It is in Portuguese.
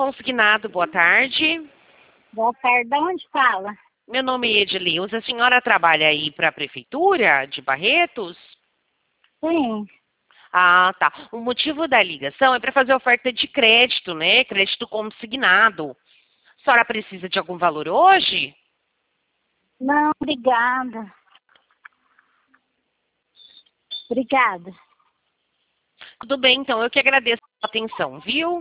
Consignado, boa tarde. Boa tarde, de onde fala? Meu nome é Edileuza. A senhora trabalha aí para a Prefeitura de Barretos? Sim, Ah, tá. O motivo da ligação é para fazer oferta de crédito, né? Crédito consignado. A senhora precisa de algum valor hoje? não, obrigada. Obrigada. Tudo bem, então. Eu que agradeço a atenção, viu?